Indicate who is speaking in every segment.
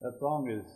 Speaker 1: That song is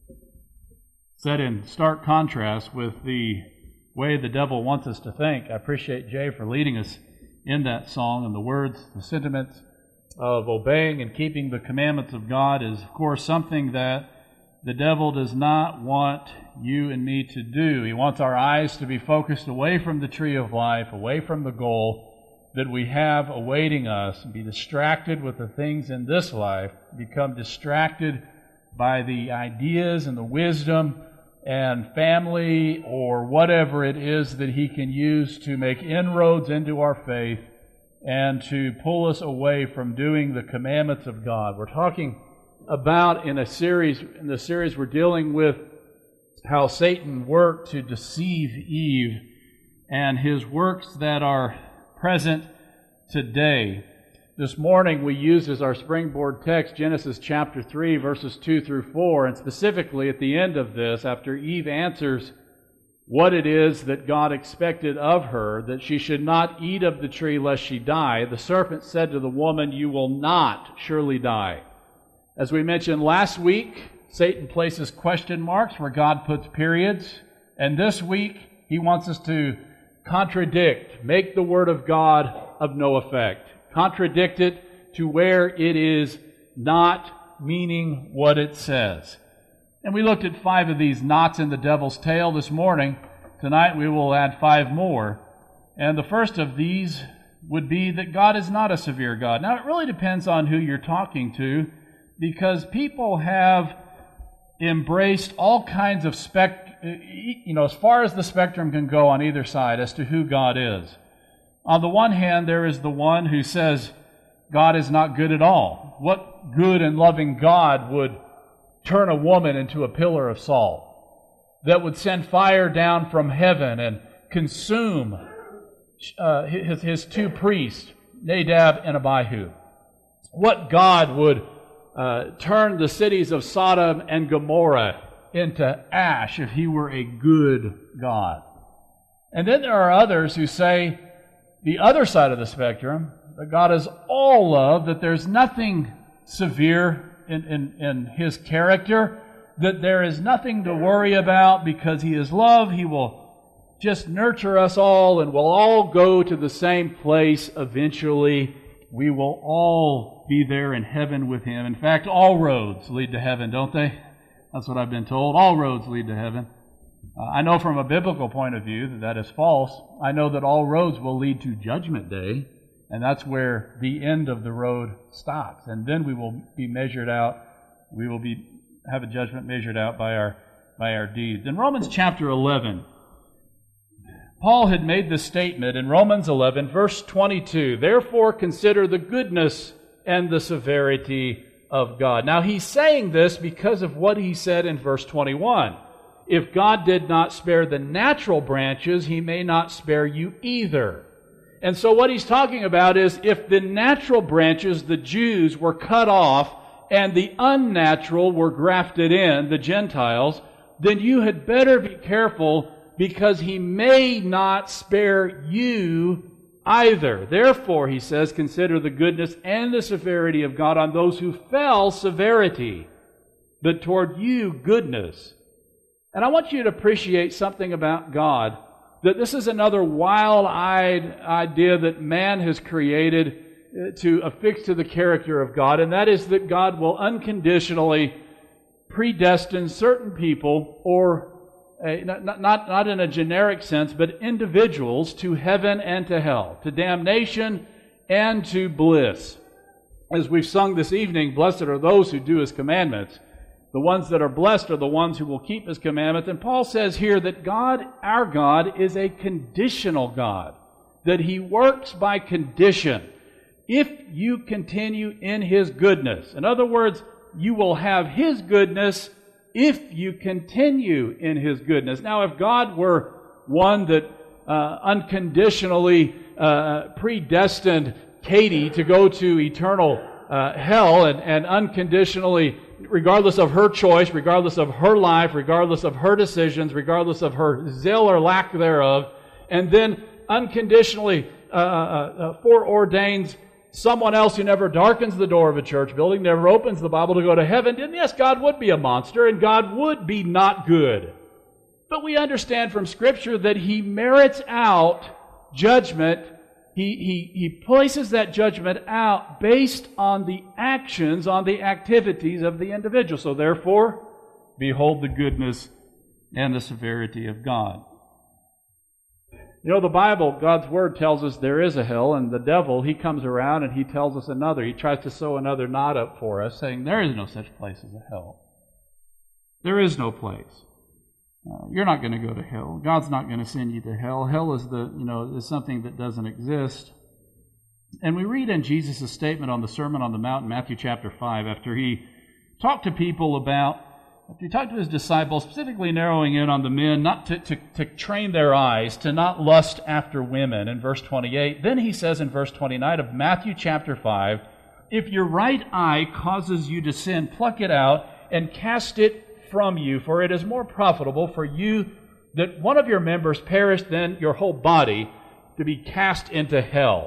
Speaker 1: set in stark contrast with the way the devil wants us to think. I appreciate Jay for leading us in that song, and the words, the sentiments of obeying and keeping the commandments of God is, of course, something that the devil does not want you and me to do. He wants our eyes to be focused away from the tree of life, away from the goal that we have awaiting us, and be distracted with the things in this life, become distracted by the ideas and the wisdom and family or whatever it is that he can use to make inroads into our faith and to pull us away from doing the commandments of God. We're talking about in the series we're dealing with how Satan worked to deceive Eve and his works that are present today. This morning we used as our springboard text Genesis chapter 3, verses 2 through 4, and specifically at the end of this, after Eve answers what it is that God expected of her, that she should not eat of the tree lest she die, the serpent said to the woman, "You will not surely die." As we mentioned last week, Satan places question marks where God puts periods, and this week he wants us to contradict, make the Word of God of no effect. Contradict it to where it is not meaning what it says. And we looked at 5 of these knots in the devil's tail this morning. Tonight we will add 5 more. And the first of these would be that God is not a severe God. Now it really depends on who you're talking to, because people have embraced all kinds of as far as the spectrum can go on either side as to who God is. On the one hand, there is the one who says God is not good at all. What good and loving God would turn a woman into a pillar of salt, that would send fire down from heaven and consume his 2 priests, Nadab and Abihu? What God would turn the cities of Sodom and Gomorrah into ash if he were a good God? And then there are others who say, the other side of the spectrum, that God is all love, that there's nothing severe in his character, that there is nothing to worry about because he is love. He will just nurture us all and we'll all go to the same place eventually. We will all be there in heaven with him. In fact, all roads lead to heaven, don't they? That's what I've been told. All roads lead to heaven. I know from a biblical point of view that that is false. I know that all roads will lead to Judgment Day, and that's where the end of the road stops. And then we will be measured out. We will have a judgment measured out by our deeds. In Romans chapter 11, Paul had made this statement in Romans 11, verse 22, "Therefore consider the goodness and the severity of God." Now he's saying this because of what he said in verse 21. If God did not spare the natural branches, he may not spare you either. And so what he's talking about is if the natural branches, the Jews, were cut off and the unnatural were grafted in, the Gentiles, then you had better be careful because he may not spare you either. Therefore, he says, consider the goodness and the severity of God on those who fell, severity, but toward you, goodness. And I want you to appreciate something about God, that this is another wild-eyed idea that man has created to affix to the character of God, and that is that God will unconditionally predestine certain people, or not in a generic sense, but individuals to heaven and to hell, to damnation and to bliss. As we've sung this evening, blessed are those who do His commandments. The ones that are blessed are the ones who will keep His commandments. And Paul says here that God, our God, is a conditional God, that He works by condition. If you continue in His goodness, in other words, you will have His goodness if you continue in His goodness. Now, if God were one that unconditionally predestined Katie to go to eternal hell and unconditionally, regardless of her choice, regardless of her life, regardless of her decisions, regardless of her zeal or lack thereof, and then unconditionally foreordains someone else who never darkens the door of a church building, never opens the Bible to go to heaven, then yes, God would be a monster and God would be not good. But we understand from Scripture that He merits out judgment. He places that judgment out based on the actions, on the activities of the individual. So therefore, behold the goodness and the severity of God. You know, the Bible, God's Word, tells us there is a hell, and the devil, he comes around and he tells us another. He tries to sew another knot up for us, saying there is no such place as a hell. There is no place. You're not going to go to hell. God's not going to send you to hell. Hell is is something that doesn't exist. And we read in Jesus' statement on the Sermon on the Mount in Matthew chapter 5, after he talked to his disciples, specifically narrowing in on the men, not to train their eyes, to not lust after women, in verse 28. Then he says in verse 29 of Matthew chapter 5, if your right eye causes you to sin, pluck it out and cast it from you, for it is more profitable for you that one of your members perish than your whole body to be cast into hell.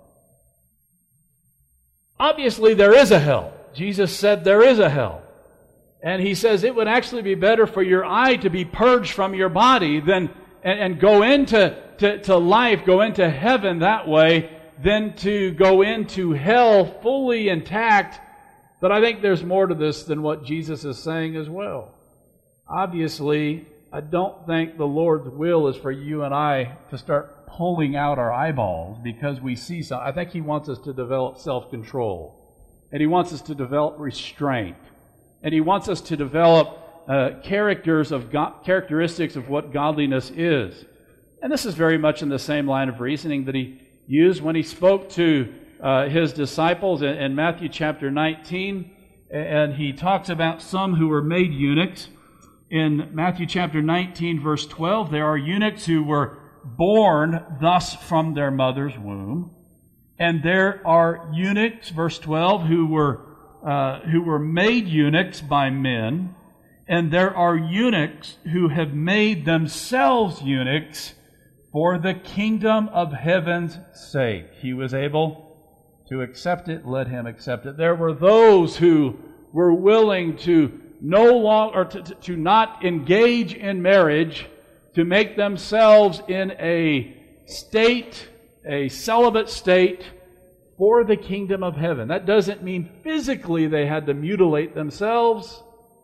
Speaker 1: Obviously, there is a hell. Jesus said there is a hell. And He says it would actually be better for your eye to be purged from your body than and go into life, go into heaven that way, than to go into hell fully intact. But I think there's more to this than what Jesus is saying as well. Obviously, I don't think the Lord's will is for you and I to start pulling out our eyeballs because we see something. I think He wants us to develop self-control. And He wants us to develop restraint. And He wants us to develop characteristics of what godliness is. And this is very much in the same line of reasoning that He used when He spoke to His disciples in Matthew chapter 19. And He talks about some who were made eunuchs. In Matthew chapter 19, verse 12, there are eunuchs who were born thus from their mother's womb. And there are eunuchs, verse 12, who were made eunuchs by men. And there are eunuchs who have made themselves eunuchs for the kingdom of heaven's sake. He was able to accept it, let him accept it. There were those who were willing to no longer, or to not engage in marriage, to make themselves in a celibate state for the kingdom of heaven. That doesn't mean physically they had to mutilate themselves,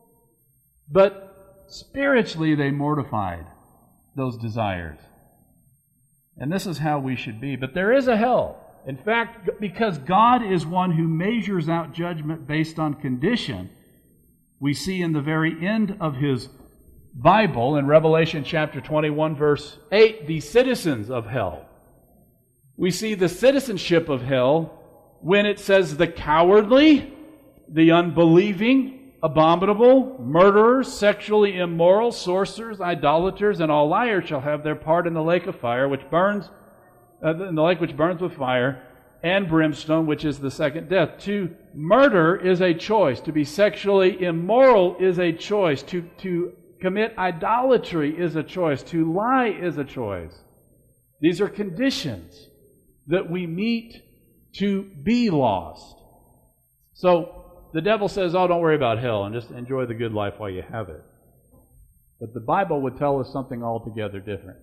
Speaker 1: but spiritually they mortified those desires. And this is how we should be. But there is a hell. In fact, because God is one who measures out judgment based on condition, we see in the very end of His Bible, in Revelation chapter 21, verse 8, the citizens of hell. We see the citizenship of hell when it says the cowardly, the unbelieving, abominable, murderers, sexually immoral, sorcerers, idolaters, and all liars shall have their part in the lake of fire, which burns, in the lake which burns with fire, and brimstone, which is the second death. To murder is a choice. To be sexually immoral is a choice. To commit idolatry is a choice. To lie is a choice. These are conditions that we meet to be lost. So the devil says, oh, don't worry about hell and just enjoy the good life while you have it. But the Bible would tell us something altogether different.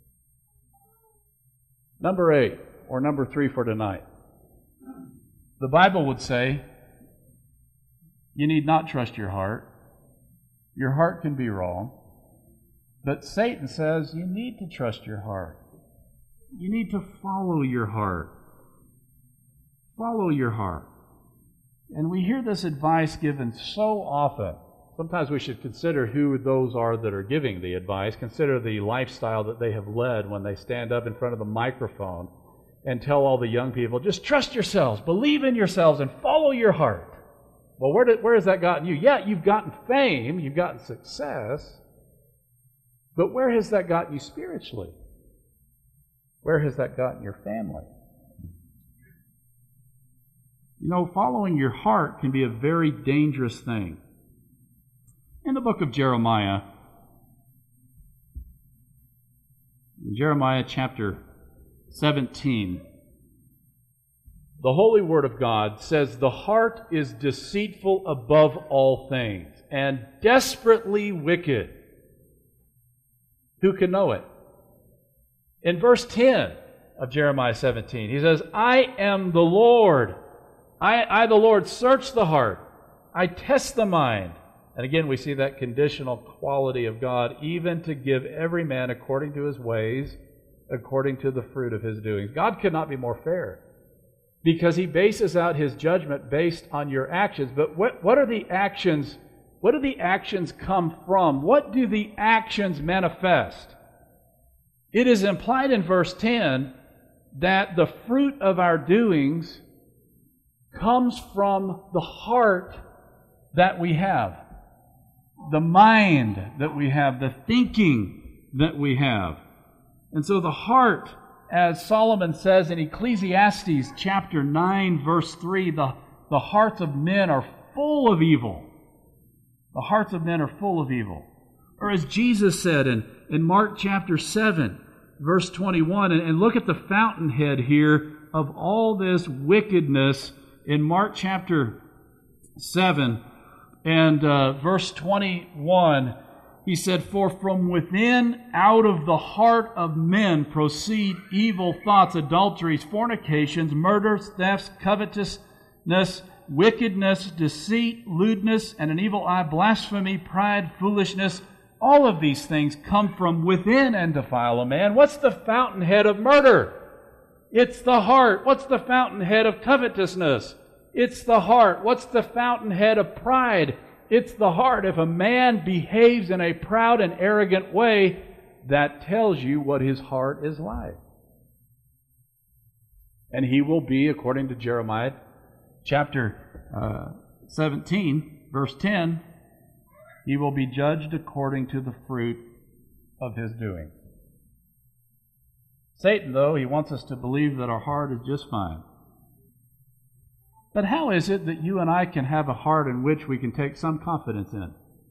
Speaker 1: Number 8, or number 3 for tonight. The Bible would say, you need not trust your heart. Your heart can be wrong. But Satan says you need to trust your heart. You need to follow your heart. Follow your heart. And we hear this advice given so often. Sometimes we should consider who those are that are giving the advice. Consider the lifestyle that they have led when they stand up in front of the microphone and tell all the young people, just trust yourselves, believe in yourselves, and follow your heart. Well, where has that gotten you? Yeah, you've gotten fame, you've gotten success, but where has that gotten you spiritually? Where has that gotten your family? You know, following your heart can be a very dangerous thing. In the book of Jeremiah, in Jeremiah chapter 17, The Holy Word of God says the heart is deceitful above all things and desperately wicked. Who can know it? In verse 10 of Jeremiah 17, he says, I am the Lord. I the Lord, search the heart. I test the mind. And again, we see that conditional quality of God, even to give every man according to his ways, according to the fruit of his doings. God could not be more fair, because He bases out His judgment based on your actions. But what are the actions? What do the actions come from? What do the actions manifest? It is implied in verse 10 that the fruit of our doings comes from the heart that we have, the mind that we have, the thinking that we have. And so the heart, as Solomon says in Ecclesiastes chapter 9, verse 3, the hearts of men are full of evil. The hearts of men are full of evil. Or as Jesus said in Mark chapter 7, verse 21, and look at the fountainhead here of all this wickedness in Mark chapter 7 and verse 21. He said, for from within, out of the heart of men proceed evil thoughts, adulteries, fornications, murders, thefts, covetousness, wickedness, deceit, lewdness, and an evil eye, blasphemy, pride, foolishness. All of these things come from within and defile a man. What's the fountainhead of murder? It's the heart. What's the fountainhead of covetousness? It's the heart. What's the fountainhead of pride? It's the heart. If a man behaves in a proud and arrogant way, that tells you what his heart is like. And he will be, according to Jeremiah chapter 17, verse 10, he will be judged according to the fruit of his doing. Satan, though, he wants us to believe that our heart is just fine. But how is it that you and I can have a heart in which we can take some confidence in?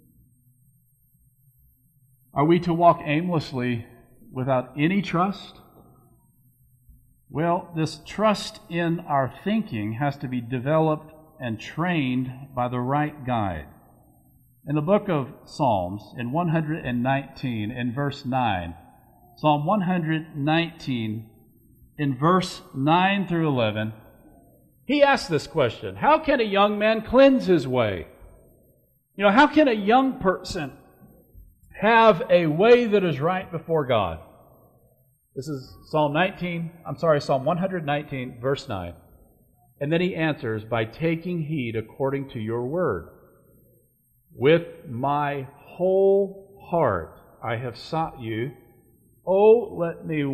Speaker 1: Are we to walk aimlessly without any trust? Well, this trust in our thinking has to be developed and trained by the right guide. In the book of Psalms, in 119, in verse 9, Psalm 119, in verse 9 through 11, he asks this question: how can a young man cleanse his way? How can a young person have a way that is right before God? This is Psalm 119, verse 9. And then he answers, by taking heed according to your word. With my whole heart I have sought you. Oh, let me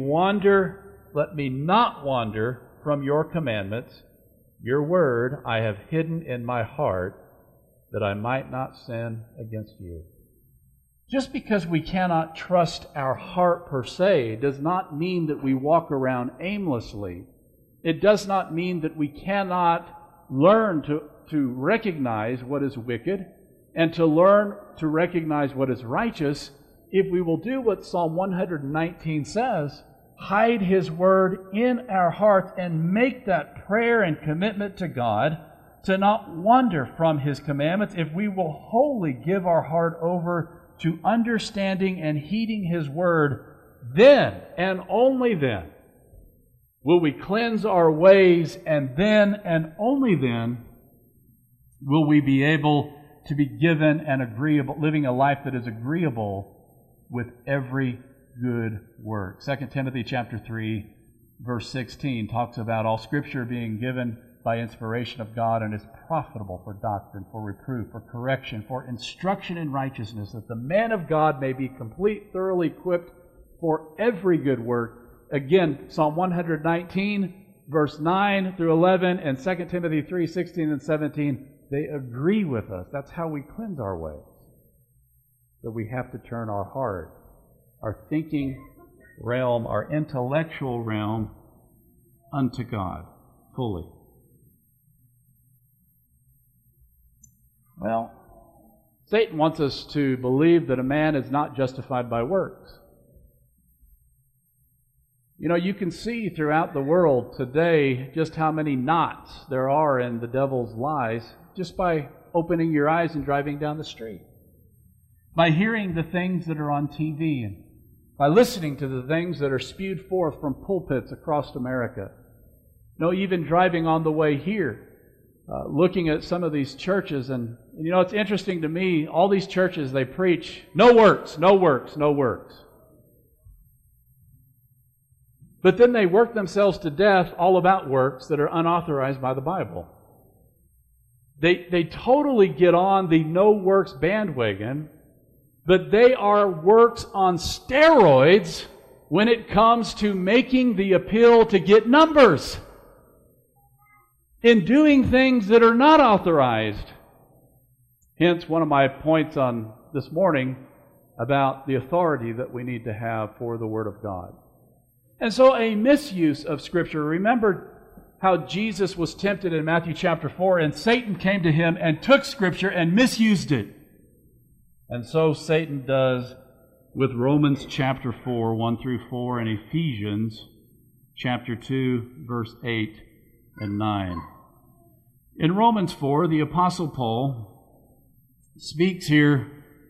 Speaker 1: not wander from your commandments. Your word I have hidden in my heart, that I might not sin against you. Just because we cannot trust our heart per se does not mean that we walk around aimlessly. It does not mean that we cannot learn to recognize what is wicked and to learn to recognize what is righteous if we will do what Psalm 119 says: hide His word in our hearts and make that prayer and commitment to God to not wander from His commandments. If we will wholly give our heart over to understanding and heeding His word, then and only then will we cleanse our ways, and then and only then will we be able to be given an agreeable, living a life that is agreeable with every good work. 2 Timothy chapter 3, verse 16 talks about all Scripture being given by inspiration of God and is profitable for doctrine, for reproof, for correction, for instruction in righteousness, that the man of God may be complete, thoroughly equipped for every good work. Again, Psalm 119, verse 9 through 11, and 2 Timothy 3, 16 and 17, they agree with us. That's how we cleanse our ways. That we have to turn our heart, our thinking realm, our intellectual realm, unto God fully. Well, Satan wants us to believe that a man is not justified by works. You know, you can see throughout the world today just how many knots there are in the devil's lies just by opening your eyes and driving down the street, by hearing the things that are on TV, and by listening to the things that are spewed forth from pulpits across America. You know, even driving on the way here, looking at some of these churches, and you know, it's interesting to me, all these churches, they preach, no works, no works, no works. But then they work themselves to death all about works that are unauthorized by the Bible. They totally get on the no works bandwagon, but they are works on steroids when it comes to making the appeal to get numbers in doing things that are not authorized. Hence, one of my points on this morning about the authority that we need to have for the Word of God. And so a misuse of Scripture. Remember how Jesus was tempted in Matthew chapter 4, and Satan came to him and took Scripture and misused it. And so Satan does with Romans chapter 4, 1 through 4, and Ephesians chapter 2, verse 8 and 9. In Romans 4, the Apostle Paul speaks here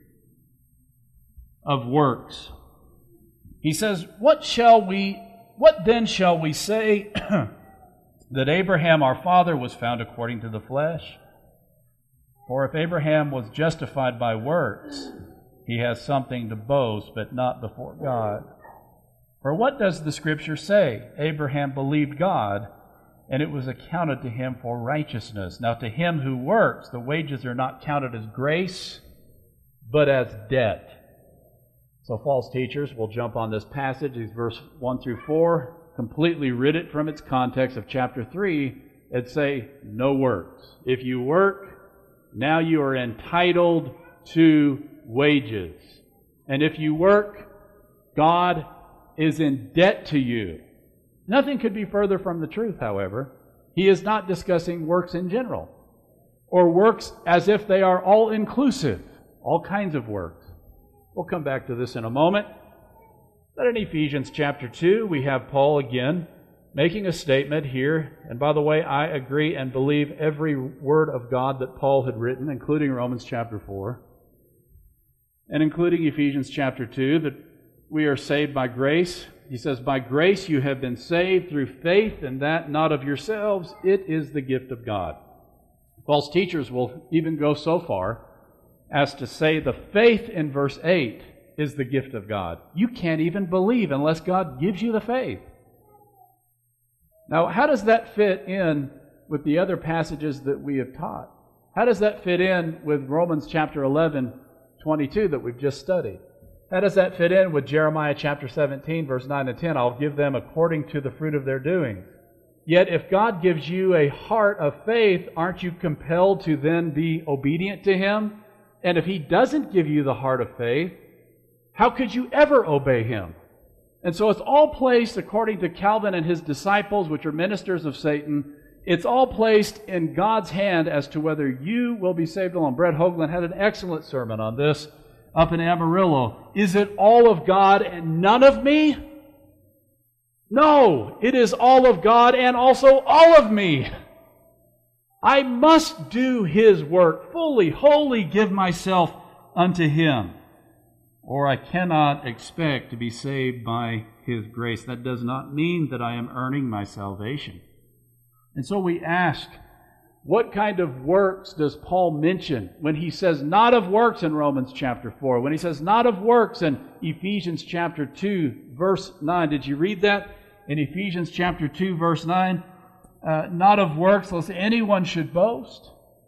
Speaker 1: of works. He says, What then shall we say that Abraham our father was found according to the flesh? For if Abraham was justified by works, he has something to boast, but not before God. For what does the Scripture say? Abraham believed God, and it was accounted to him for righteousness. Now to him who works, the wages are not counted as grace, but as debt. So false teachers will jump on this passage, these verse 1 through 4, completely rid it from its context of chapter 3, and say, no works. If you work, now you are entitled to wages. And if you work, God is in debt to you. Nothing could be further from the truth, however. He is not discussing works in general, or works as if they are all-inclusive, all kinds of works. We'll come back to this in a moment. But in Ephesians chapter 2, we have Paul again making a statement here. And by the way, I agree and believe every word of God that Paul had written, including Romans chapter 4, and including Ephesians chapter 2, that we are saved by grace. He says, by grace you have been saved through faith, and that not of yourselves. It is the gift of God. False teachers will even go so far as to say the faith in verse 8 is the gift of God. You can't even believe unless God gives you the faith. Now, how does that fit in with the other passages that we have taught? How does that fit in with Romans chapter 11, 22 that we've just studied? How does that fit in with Jeremiah chapter 17, verse 9 and 10? I'll give them according to the fruit of their doings. Yet if God gives you a heart of faith, aren't you compelled to then be obedient to Him? And if He doesn't give you the heart of faith, how could you ever obey Him? And so it's all placed, according to Calvin and his disciples, which are ministers of Satan, it's all placed in God's hand as to whether you will be saved alone. Brett Hoagland had an excellent sermon on this up in Amarillo. Is it all of God and none of me? No, it is all of God and also all of me. I must do His work fully, wholly give myself unto Him, or I cannot expect to be saved by His grace. That does not mean that I am earning my salvation. And so we ask, what kind of works does Paul mention when he says not of works in Romans chapter 4, when he says not of works in Ephesians chapter 2, verse 9? Did you read that in Ephesians chapter 2, verse 9? Not of works, lest anyone should boast.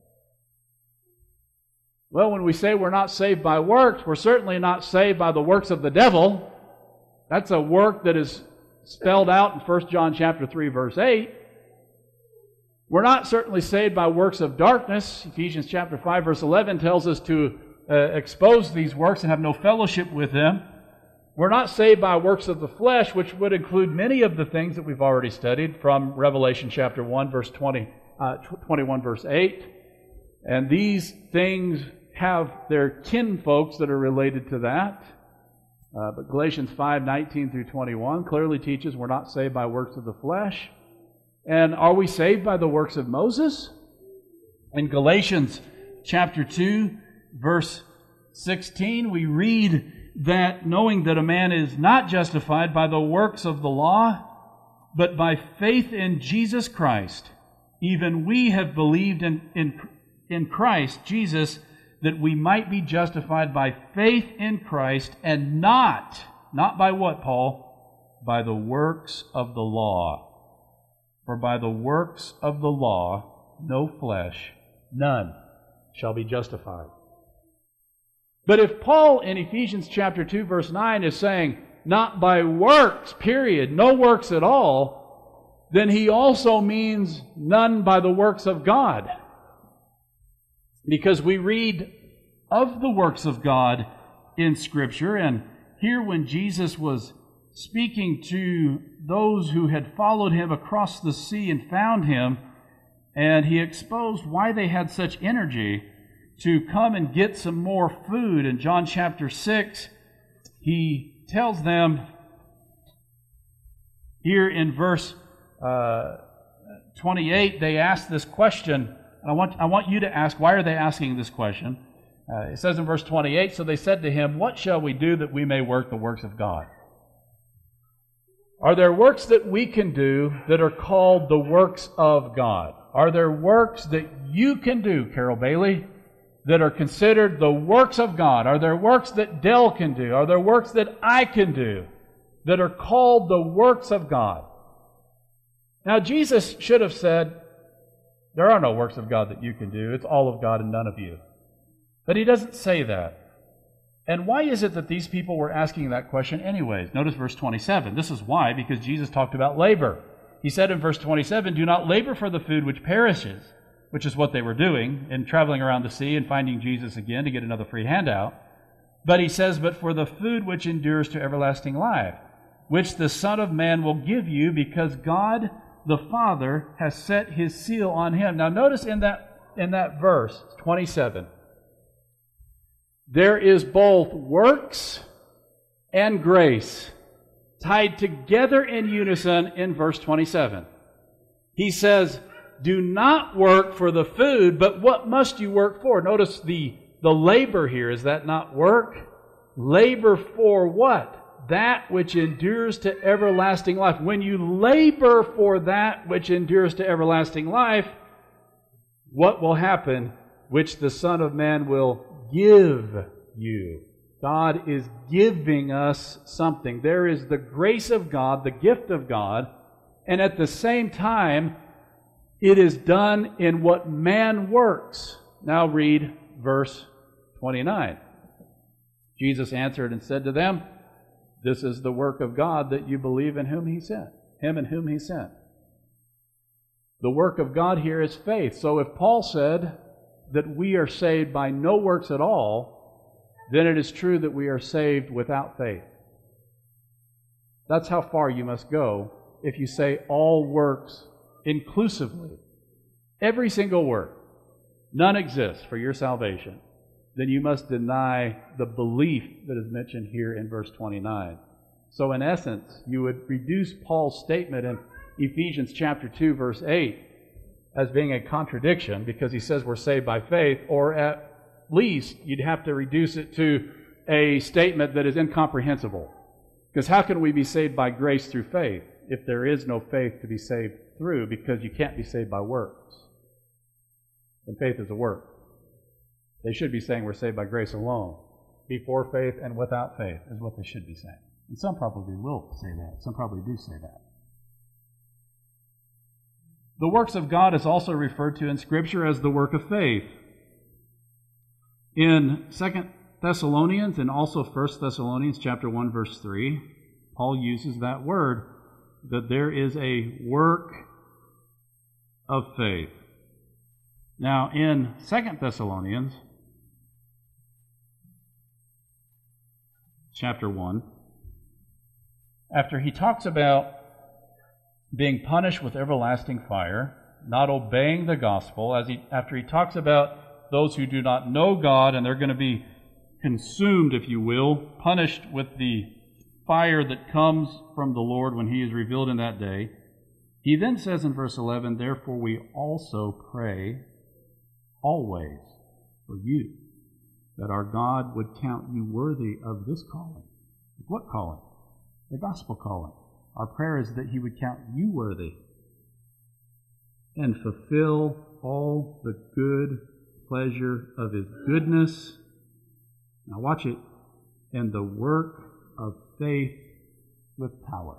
Speaker 1: Well, when we say we're not saved by works, we're certainly not saved by the works of the devil. That's a work that is spelled out in 1 John chapter 3, verse 8. We're not certainly saved by works of darkness. Ephesians chapter 5, verse 11 tells us to expose these works and have no fellowship with them. We're not saved by works of the flesh, which would include many of the things that we've already studied from Revelation chapter 1, verse 21, verse 8. And these things have their kinfolks that are related to that. But Galatians 5:19 through 21 clearly teaches we're not saved by works of the flesh. And are we saved by the works of Moses? In Galatians chapter 2, verse 16, we read that knowing that a man is not justified by the works of the law, but by faith in Jesus Christ, even we have believed in Christ Jesus, that we might be justified by faith in Christ, and not by what, Paul? By the works of the law. For by the works of the law, no flesh, none shall be justified. But if Paul in Ephesians chapter 2, verse 9 is saying, not by works, period, no works at all, then he also means none by the works of God. Because we read of the works of God in Scripture, and here when Jesus was speaking to those who had followed him across the sea and found him, and he exposed why they had such energy to come and get some more food. In John chapter 6, he tells them here in verse 28, they ask this question. And I want you to ask, why are they asking this question? It says in verse 28, so they said to him, what shall we do that we may work the works of God? Are there works that we can do that are called the works of God? Are there works that you can do, Carol Bailey, that are considered the works of God? Are there works that Dell can do? Are there works that I can do that are called the works of God? Now, Jesus should have said, there are no works of God that you can do. It's all of God and none of you. But he doesn't say that. And why is it that these people were asking that question anyways? Notice verse 27. This is why, because Jesus talked about labor. He said in verse 27, do not labor for the food which perishes, which is what they were doing in traveling around the sea and finding Jesus again to get another free handout. But he says, but for the food which endures to everlasting life, which the Son of Man will give you, because God the Father has set his seal on him. Now notice in that verse 27, there is both works and grace tied together in unison in verse 27. He says, do not work for the food, but what must you work for? Notice the labor here. Is that not work? Labor for what? That which endures to everlasting life. When you labor for that which endures to everlasting life, what will happen? Which the Son of Man will give you. God is giving us something. There is the grace of God, the gift of God, and at the same time, it is done in what man works. Now read verse 29. Jesus answered and said to them, this is the work of God, that you believe in whom he sent, him and whom he sent. The work of God here is faith. So if Paul said that we are saved by no works at all, then it is true that we are saved without faith. That's how far you must go if you say all works inclusively. Every single work, none exists for your salvation. Then you must deny the belief that is mentioned here in verse 29. So in essence, you would reduce Paul's statement in Ephesians chapter 2, verse 8, as being a contradiction because he says we're saved by faith, or at least you'd have to reduce it to a statement that is incomprehensible. Because how can we be saved by grace through faith if there is no faith to be saved through, because you can't be saved by works? And faith is a work. They should be saying we're saved by grace alone, before faith and without faith, is what they should be saying. And some probably will say that. Some probably do say that. The works of God is also referred to in Scripture as the work of faith. In 2 Thessalonians and also 1 Thessalonians chapter 1, verse 3, Paul uses that word, that there is a work of faith. Now, in 2 Thessalonians chapter 1, after he talks about being punished with everlasting fire, not obeying the gospel, after he talks about those who do not know God and they're going to be consumed, if you will, punished with the fire that comes from the Lord when he is revealed in that day. He then says in verse 11, therefore we also pray always for you, that our God would count you worthy of this calling. What calling? The gospel calling. Our prayer is that he would count you worthy and fulfill all the good pleasure of his goodness. Now watch it. And the work of faith with power.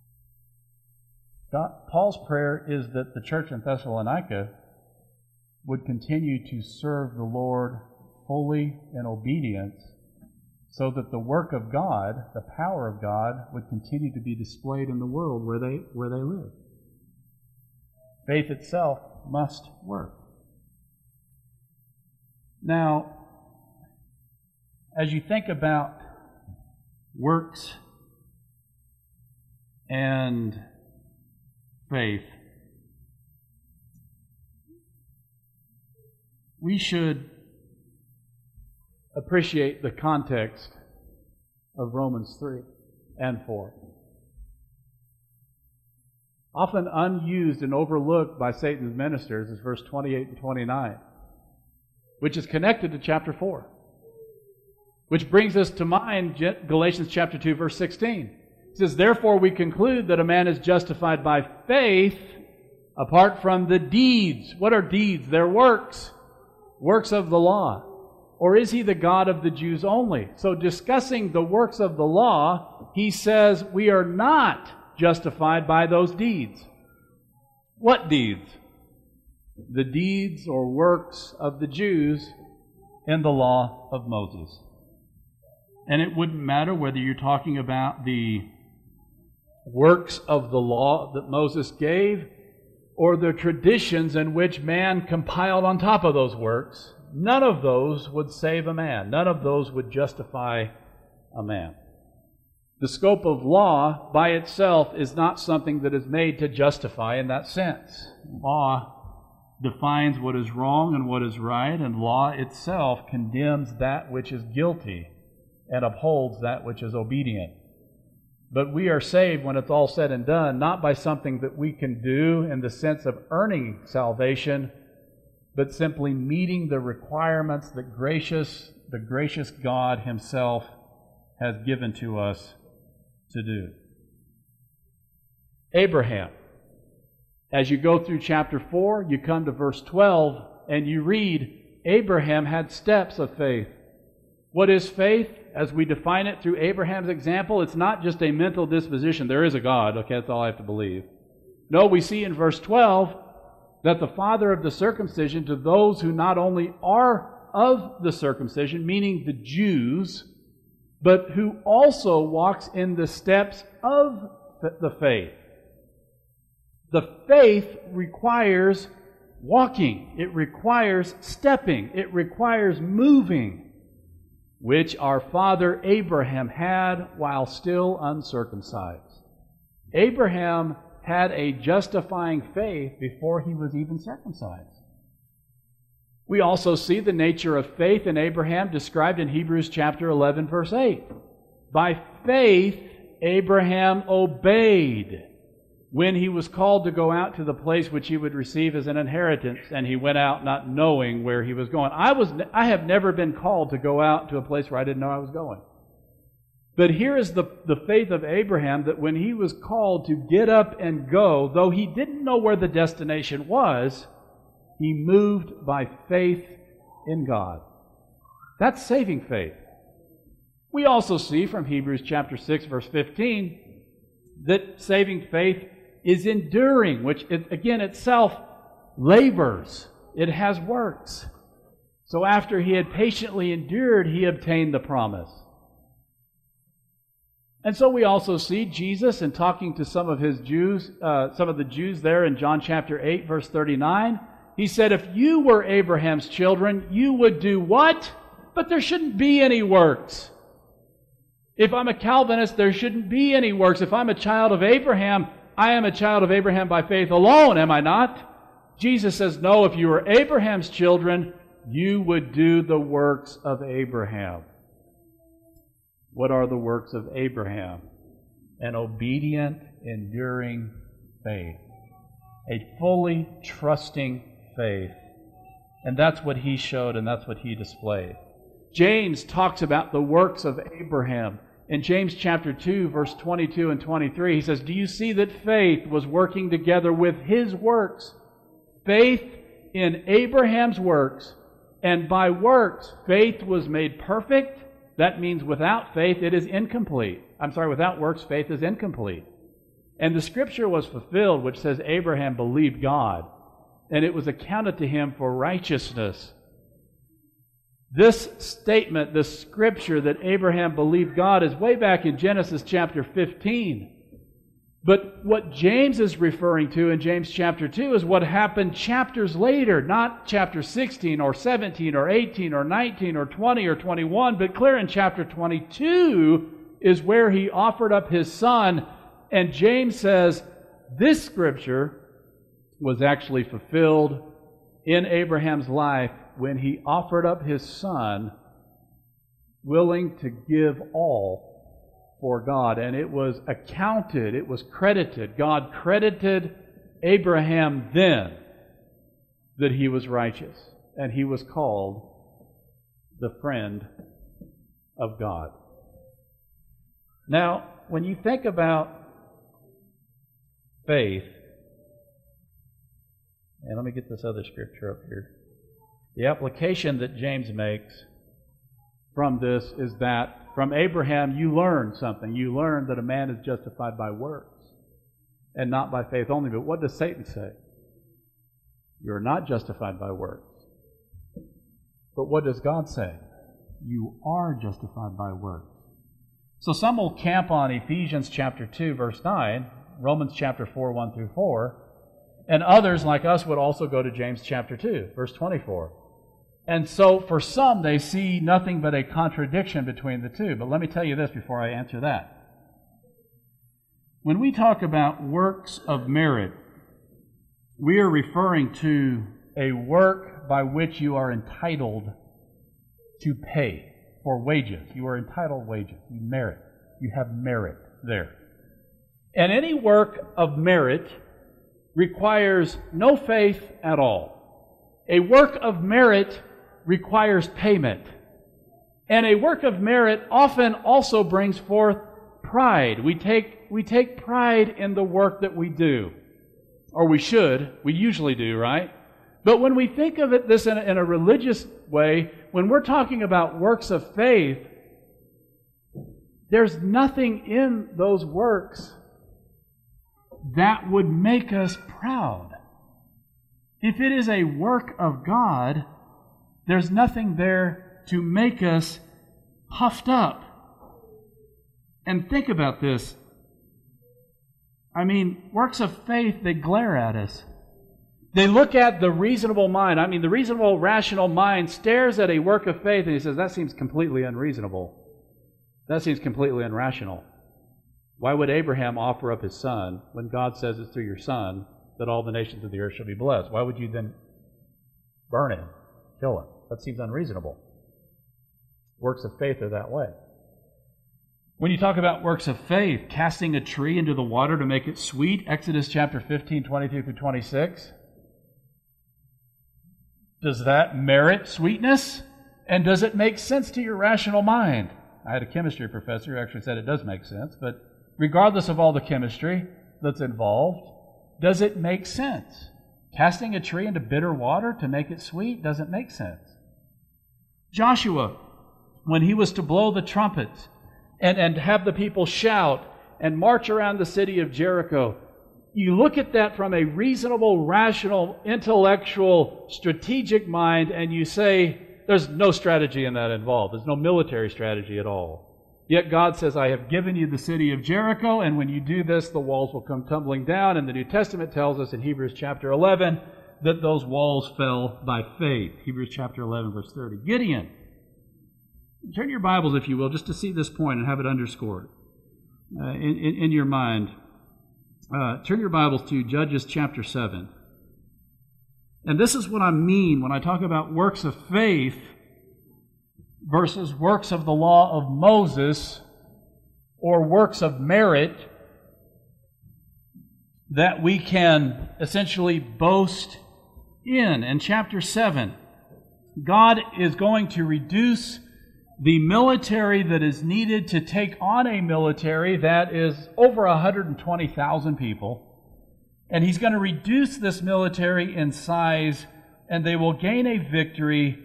Speaker 1: Paul's prayer is that the church in Thessalonica would continue to serve the Lord fully in obedience, so that the work of God, the power of God, would continue to be displayed in the world where they live. Faith itself must work. Now, as you think about works and faith, we should appreciate the context of Romans 3 and 4. Often unused and overlooked by Satan's ministers is verse 28 and 29, which is connected to chapter 4. Which brings us to mind Galatians chapter 2, verse 16. It says, therefore we conclude that a man is justified by faith apart from the deeds. What are deeds? They're works. Works of the law. Or is he the God of the Jews only? So discussing the works of the law, he says we are not justified by those deeds. What deeds? The deeds or works of the Jews in the law of Moses. And it wouldn't matter whether you're talking about the works of the law that Moses gave or the traditions in which man compiled on top of those works. None of those would save a man. None of those would justify a man. The scope of law by itself is not something that is made to justify in that sense. Law defines what is wrong and what is right, and law itself condemns that which is guilty and upholds that which is obedient. But we are saved, when it's all said and done, not by something that we can do in the sense of earning salvation, but simply meeting the requirements that the gracious God himself has given to us to do. Abraham. As you go through chapter 4, you come to verse 12, and you read, Abraham had steps of faith. What is faith? As we define it through Abraham's example, it's not just a mental disposition. There is a God. Okay, that's all I have to believe. No, we see in verse 12 that the father of the circumcision to those who not only are of the circumcision, meaning the Jews, but who also walks in the steps of the faith. The faith requires walking. It requires stepping. It requires moving, which our father Abraham had while still uncircumcised. Abraham had a justifying faith before he was even circumcised. We also see the nature of faith in Abraham described in Hebrews chapter 11, verse 8. By faith, Abraham obeyed when he was called to go out to the place which he would receive as an inheritance, and he went out not knowing where he was going. I have never been called to go out to a place where I didn't know I was going. But here is the faith of Abraham, that when he was called to get up and go, though he didn't know where the destination was, he moved by faith in God. That's saving faith. We also see from Hebrews chapter 6, verse 15, that saving faith is enduring, which again itself labors. It has works. So after he had patiently endured, he obtained the promise. And so we also see Jesus, in talking to some of the Jews there in John chapter 8, verse 39, he said, if you were Abraham's children, you would do what? But there shouldn't be any works. If I'm a Calvinist, there shouldn't be any works. If I'm a child of Abraham, I am a child of Abraham by faith alone, am I not? Jesus says, no, if you were Abraham's children, you would do the works of Abraham. What are the works of Abraham? An obedient, enduring faith. A fully trusting faith. And that's what he showed and that's what he displayed. James talks about the works of Abraham. In James chapter 2, verse 22 and 23, he says, "Do you see that faith was working together with his works?" Faith in Abraham's works, and by works, faith was made perfect. That means without faith, it is incomplete. Without works, faith is incomplete. And the scripture was fulfilled, which says Abraham believed God, and it was accounted to him for righteousness. This statement, this scripture that Abraham believed God, is way back in Genesis chapter 15. But what James is referring to in James chapter 2 is what happened chapters later, not chapter 16 or 17 or 18 or 19 or 20 or 21, but clear in chapter 22 is where he offered up his son. And James says this scripture was actually fulfilled in Abraham's life when he offered up his son, willing to give all for God. And it was accounted, it was credited. God credited Abraham then that he was righteous. And he was called the friend of God. Now, when you think about faith, and let me get this other scripture up here. The application that James makes from this is that from Abraham you learn something. You learn that a man is justified by works and not by faith only. But what does Satan say? You're not justified by works. But what does God say? You are justified by works. So some will camp on Ephesians chapter 2, verse 9, Romans chapter 4, 1 through 4, and others like us would also go to James chapter 2, verse 24. And so for some, they see nothing but a contradiction between the two. But let me tell you this before I answer that. When we talk about works of merit, we are referring to a work by which you are entitled to pay for wages. You are entitled wages. You merit. You have merit there. And any work of merit requires no faith at all. A work of merit requires payment. And a work of merit often also brings forth pride. We take pride in the work that we do. Or we should. We usually do, right? But when we think of this in a religious way, when we're talking about works of faith, there's nothing in those works that would make us proud. If it is a work of God, there's nothing there to make us puffed up. And think about this. I mean, works of faith, they glare at us. They look at the reasonable mind. I mean, the reasonable, rational mind stares at a work of faith and he says, that seems completely unreasonable. That seems completely irrational. Why would Abraham offer up his son when God says it's through your son that all the nations of the earth shall be blessed? Why would you then burn him, kill him? That seems unreasonable. Works of faith are that way. When you talk about works of faith, casting a tree into the water to make it sweet, Exodus chapter 15, 22 through 26, does that merit sweetness? And does it make sense to your rational mind? I had a chemistry professor who actually said it does make sense, but regardless of all the chemistry that's involved, does it make sense? Casting a tree into bitter water to make it sweet doesn't make sense. Joshua, when he was to blow the trumpets and have the people shout and march around the city of Jericho, you look at that from a reasonable, rational, intellectual, strategic mind and you say, there's no strategy in that involved. There's no military strategy at all. Yet God says, I have given you the city of Jericho, and when you do this, the walls will come tumbling down. And the New Testament tells us in Hebrews chapter 11 that those walls fell by faith. Hebrews chapter 11, verse 30. Gideon. Turn your Bibles, if you will, just to see this point and have it underscored in your mind. Turn your Bibles to Judges chapter 7. And this is what I mean when I talk about works of faith versus works of the law of Moses or works of merit that we can essentially boast in. In chapter 7, God is going to reduce the military that is needed to take on a military that is over 120,000 people. And He's going to reduce this military in size, and they will gain a victory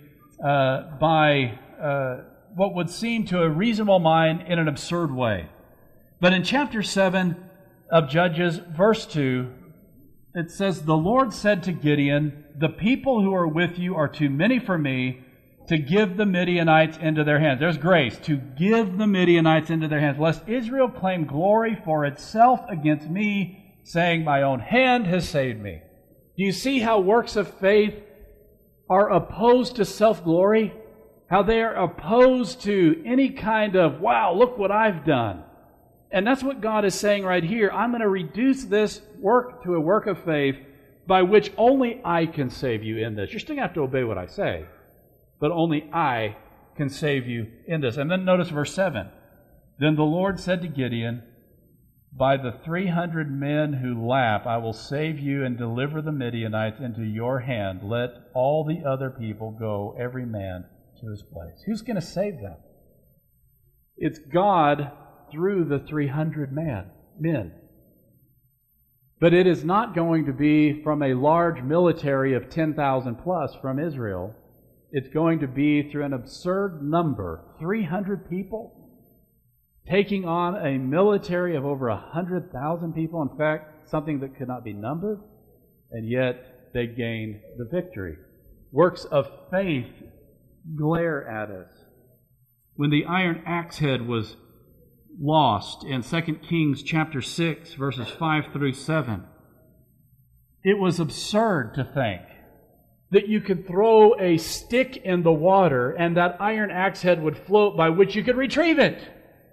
Speaker 1: by what would seem to a reasonable mind in an absurd way. But in chapter 7 of Judges, verse 2, it says, "The Lord said to Gideon, 'The people who are with you are too many for me to give the Midianites into their hands.'" There's grace. To give the Midianites into their hands, lest Israel claim glory for itself against me, saying, "My own hand has saved me." Do you see how works of faith are opposed to self-glory? How they are opposed to any kind of, "Wow, look what I've done." And that's what God is saying right here. I'm going to reduce this work to a work of faith by which only I can save you in this. You're still going to have to obey what I say, but only I can save you in this. And then notice verse 7. "Then the Lord said to Gideon, 'By the 300 men who laugh, I will save you and deliver the Midianites into your hand. Let all the other people go, every man to his place.'" Who's going to save them? It's God through the 300 men. But it is not going to be from a large military of 10,000 plus from Israel. It's going to be through an absurd number, 300 people, taking on a military of over 100,000 people. In fact, something that could not be numbered, and yet they gained the victory. Works of faith glare at us. When the iron axe head was lost in 2 Kings chapter 6, verses 5 through 7, it was absurd to think that you could throw a stick in the water and that iron axe head would float, by which you could retrieve it.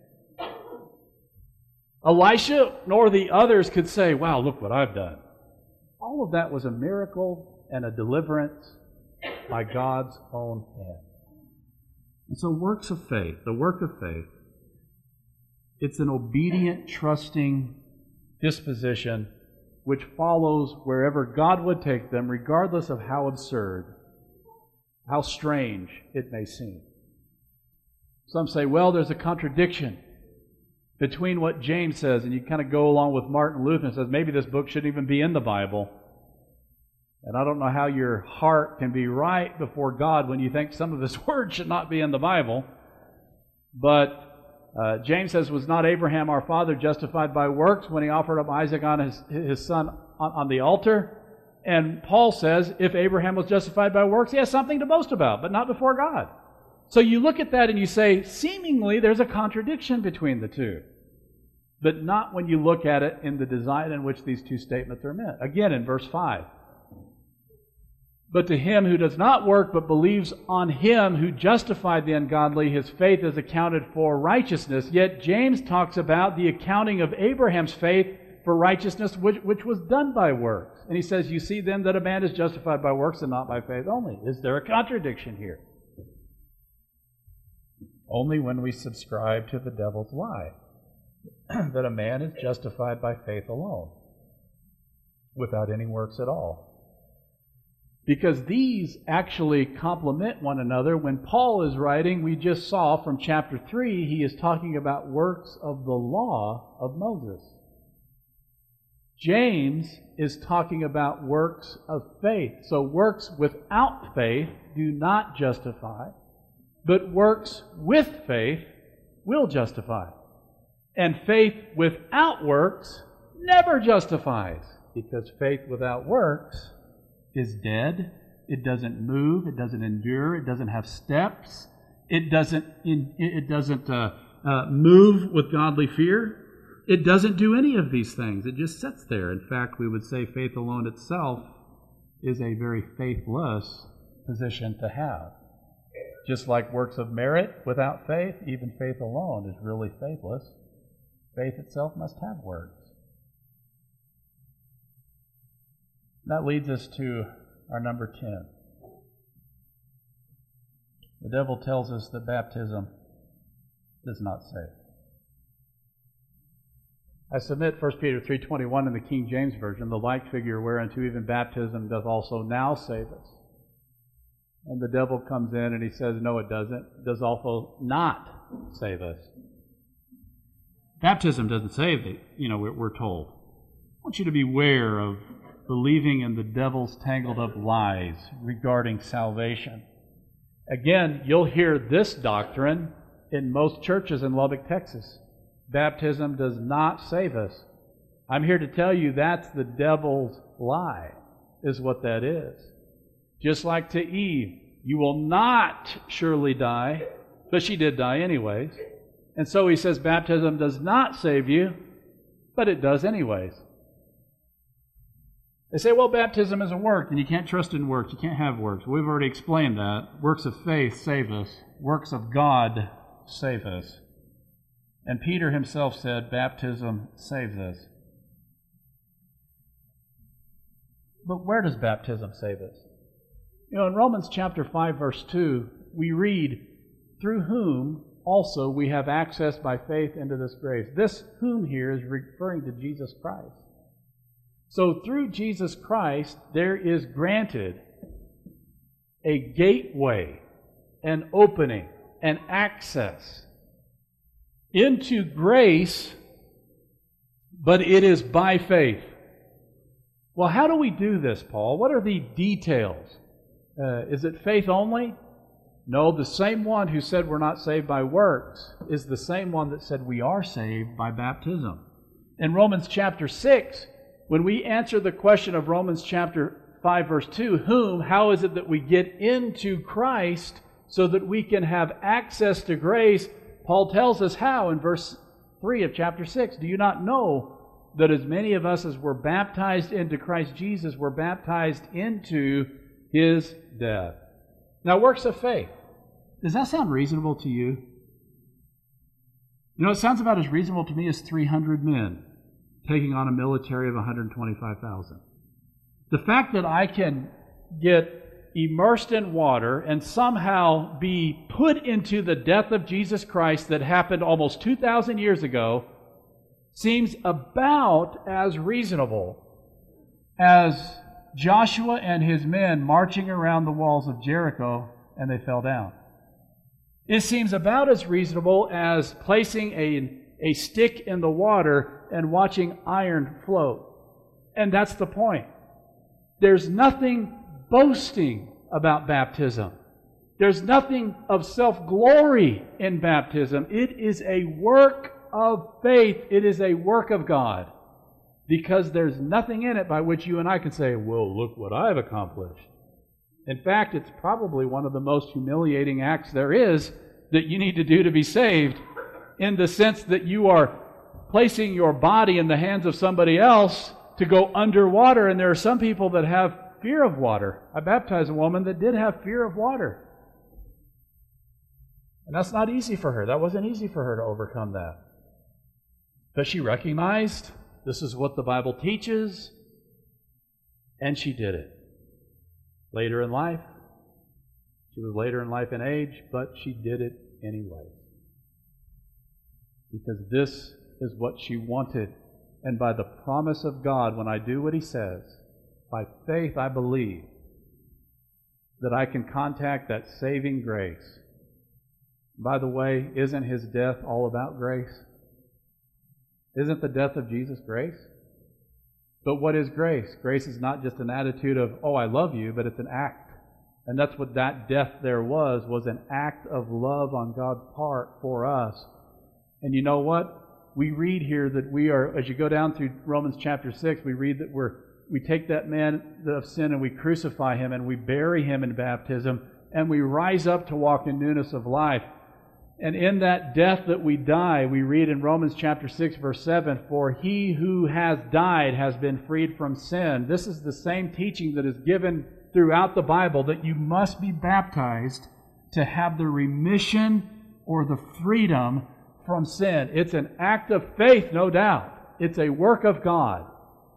Speaker 1: Elisha nor the others could say, "Wow, look what I've done." All of that was a miracle and a deliverance by God's own hand. And so works of faith, the work of faith, it's an obedient, trusting disposition which follows wherever God would take them, regardless of how absurd, how strange it may seem. Some say, well, there's a contradiction between what James says, and you kind of go along with Martin Luther and says, maybe this book shouldn't even be in the Bible. And I don't know how your heart can be right before God when you think some of His words should not be in the Bible. But James says, was not Abraham our father justified by works when he offered up Isaac on his son on the altar? And Paul says, if Abraham was justified by works, he has something to boast about, but not before God. So you look at that and you say, seemingly there's a contradiction between the two. But not when you look at it in the design in which these two statements are meant. Again, in verse 5. But to him who does not work, but believes on Him who justified the ungodly, his faith is accounted for righteousness. Yet James talks about the accounting of Abraham's faith for righteousness, which was done by works. And he says, you see then that a man is justified by works and not by faith only. Is there a contradiction here? Only when we subscribe to the devil's lie, that a man is justified by faith alone, without any works at all. Because these actually complement one another. When Paul is writing, we just saw from chapter 3, he is talking about works of the law of Moses. James is talking about works of faith. So works without faith do not justify, but works with faith will justify. And faith without works never justifies, because faith without works is dead. It doesn't move. It doesn't endure. It doesn't have steps. It doesn't move with godly fear. It doesn't do any of these things. It just sits there. In fact, we would say faith alone itself is a very faithless position to have. Just like works of merit without faith, even faith alone is really faithless. Faith itself must have works. That leads us to our number 10. The devil tells us that baptism does not save. I submit 1 Peter 3:21 in the King James Version, the like figure whereunto even baptism doth also now save us. And the devil comes in and he says, no, it doesn't. It does also not save us. Baptism doesn't save it, we're told. I want you to beware of believing in the devil's tangled up lies regarding salvation. Again, you'll hear this doctrine in most churches in Lubbock, Texas. Baptism does not save us. I'm here to tell you that's the devil's lie, is what that is. Just like to Eve, you will not surely die, but she did die anyways. And so he says baptism does not save you, but it does anyways. They say, well, baptism is a work, and you can't trust in works. You can't have works. We've already explained that. Works of faith save us. Works of God save us. And Peter himself said, baptism saves us. But where does baptism save us? In Romans chapter 5, verse 2, we read, through whom also we have access by faith into this grace. This whom here is referring to Jesus Christ. So through Jesus Christ, there is granted a gateway, an opening, an access into grace, but it is by faith. Well, how do we do this, Paul? What are the details? Is it faith only? No, the same one who said we're not saved by works is the same one that said we are saved by baptism. In Romans chapter 6, when we answer the question of Romans chapter 5, verse 2, how is it that we get into Christ so that we can have access to grace? Paul tells us how in verse 3 of chapter 6. Do you not know that as many of us as were baptized into Christ Jesus were baptized into His death? Now, works of faith. Does that sound reasonable to you? It sounds about as reasonable to me as 300 men taking on a military of 125,000. The fact that I can get immersed in water and somehow be put into the death of Jesus Christ that happened almost 2,000 years ago seems about as reasonable as Joshua and his men marching around the walls of Jericho and they fell down. It seems about as reasonable as placing a stick in the water and watching iron float. And that's the point. There's nothing boasting about baptism. There's nothing of self-glory in baptism. It is a work of faith. It is a work of God. Because there's nothing in it by which you and I can say, well, look what I've accomplished. In fact, it's probably one of the most humiliating acts there is that you need to do to be saved, in the sense that you are placing your body in the hands of somebody else to go underwater. And there are some people that have fear of water. I baptized a woman that did have fear of water. And that's not easy for her. That wasn't easy for her to overcome that. But she recognized this is what the Bible teaches, and she did it. Later in life, she was later in life in age, but she did it anyway. Because this is what she wanted. And by the promise of God, when I do what He says, by faith I believe that I can contact that saving grace. By the way, isn't His death all about grace? Isn't the death of Jesus grace? But what is grace? Grace is not just an attitude of, oh, I love you, but it's an act. And that's what that death there was an act of love on God's part for us. And you know what? We read here that we are, as you go down through Romans chapter 6, we read that we take that man of sin and we crucify him and we bury him in baptism and we rise up to walk in newness of life. And in that death that we die, we read in Romans chapter 6, verse 7, for he who has died has been freed from sin. This is the same teaching that is given throughout the Bible, that you must be baptized to have the remission or the freedom from sin. It's an act of faith, no doubt. It's a work of God.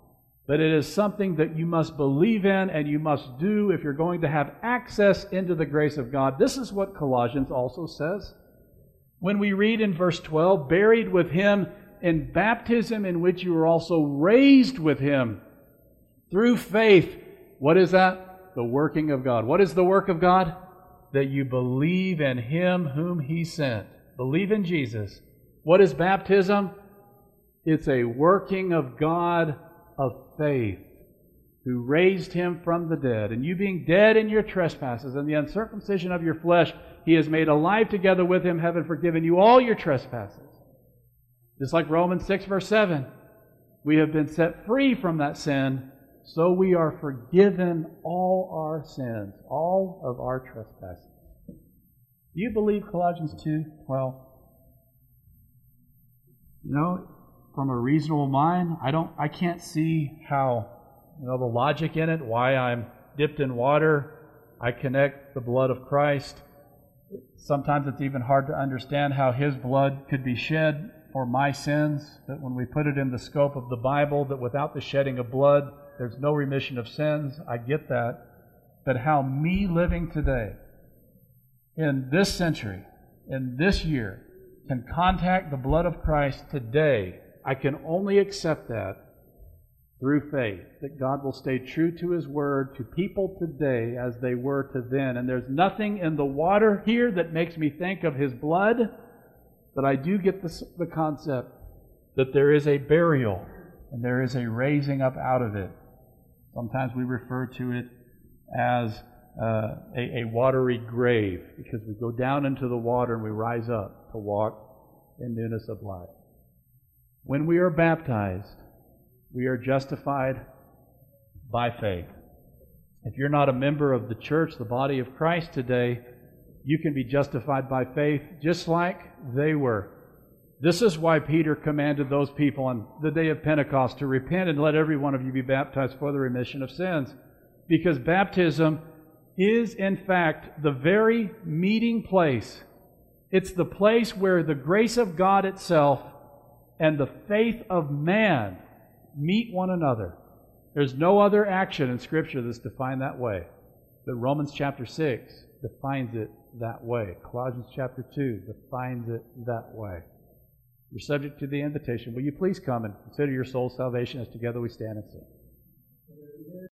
Speaker 1: But it is something that you must believe in and you must do if you're going to have access into the grace of God. This is what Colossians also says. When we read in verse 12, buried with Him in baptism, in which you were also raised with Him through faith. What is that? The working of God. What is the work of God? That you believe in Him whom He sent. Believe in Jesus. What is baptism? It's a working of God of faith, who raised Him from the dead. And you being dead in your trespasses and the uncircumcision of your flesh, He has made alive together with Him, having forgiven you all your trespasses. Just like Romans 6 verse 7. We have been set free from that sin, so we are forgiven all our sins, all of our trespasses. Do you believe Colossians 2:12? You know, from a reasonable mind, I can't see how, the logic in it, why I'm dipped in water, I connect the blood of Christ. Sometimes it's even hard to understand how His blood could be shed for my sins, that when we put it in the scope of the Bible, that without the shedding of blood, there's no remission of sins. I get that. But how me living today, in this century, in this year, can contact the blood of Christ today, I can only accept that through faith, that God will stay true to His Word to people today as they were to then. And there's nothing in the water here that makes me think of His blood, but I do get the concept that there is a burial and there is a raising up out of it. Sometimes we refer to it as a watery grave, because we go down into the water and we rise up to walk in newness of life. When we are baptized, we are justified by faith. If you're not a member of the church, the body of Christ today, you can be justified by faith just like they were. This is why Peter commanded those people on the day of Pentecost to repent and let every one of you be baptized for the remission of sins. Because baptism is, in fact, the very meeting place. It's the place where the grace of God itself and the faith of man meet one another. There's no other action in Scripture that's defined that way. But Romans chapter 6 defines it that way. Colossians chapter 2 defines it that way. You're subject to the invitation. Will you please come and consider your soul's salvation as together we stand and sing?